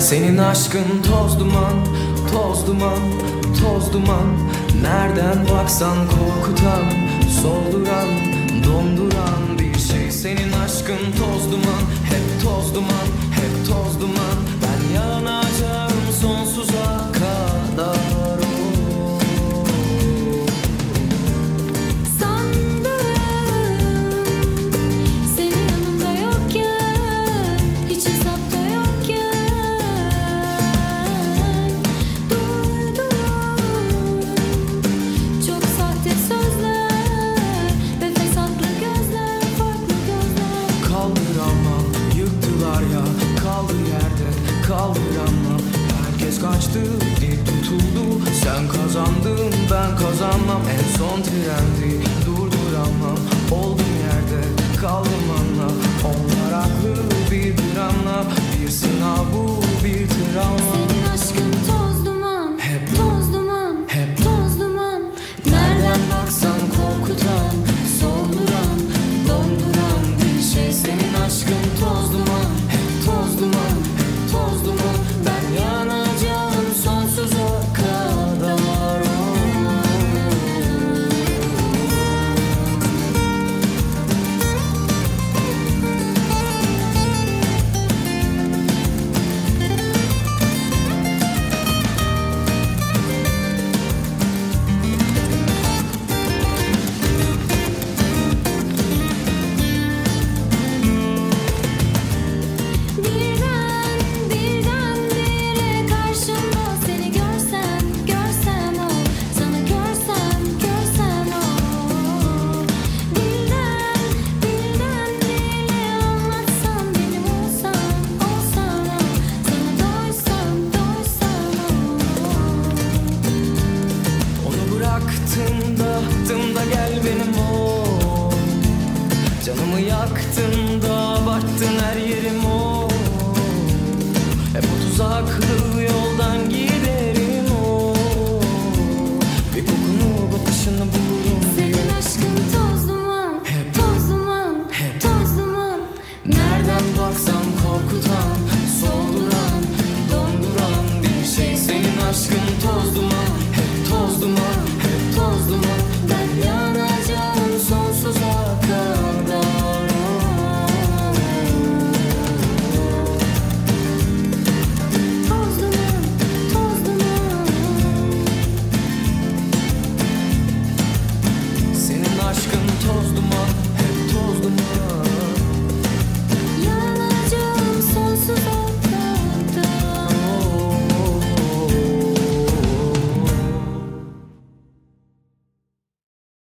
Senin aşkın toz duman, toz duman, toz duman. Nereden baksan korkutan, solduran, donduran bir şey. Senin aşkın toz duman, hep toz duman, hep toz duman. Ben yanacağım sonsuza kadar. Kaldıramam, herkes kaçtı, dil tutuldu. Sen kazandın, ben kazanmam. En son trendi, durduramam. Oldum yerde, kaldım anla. Onlar haklı, bir dramla. Bir sınav bu, bir travma. Senin aşkın toz duman, hep toz duman, hep toz duman. Nereden baksan korkutan, solduran, donduran bir şey. Senin aşkın toz duman, hep toz duman, toz duman. Ben yanacağım sonsuza kadar. Baktım da gel benim ol. Canımı yaktın da baktın her yerim ol.